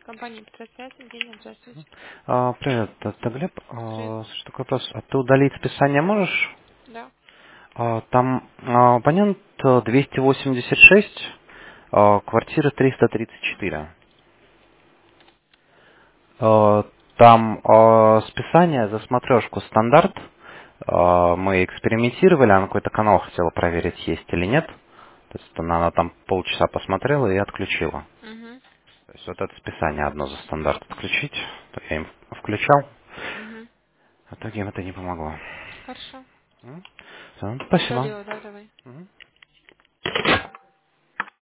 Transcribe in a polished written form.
Компания Петросвязь, Евгения, здравствуйте. Привет, это Глеб. Привет. Слушай, такой вопрос. А ты удалить списание можешь? Да. Там абонент 286, квартира 334. Там списание за смотрешку стандарт. Мы экспериментировали, она какой-то канал хотела проверить, есть или нет. То есть она там полчаса посмотрела и отключила. Угу. То есть вот это списание одно за стандарт отключить. То я им включал, Угу. в итоге им это не помогло. Хорошо. Всё, спасибо. Удалила, да, давай. Мгм.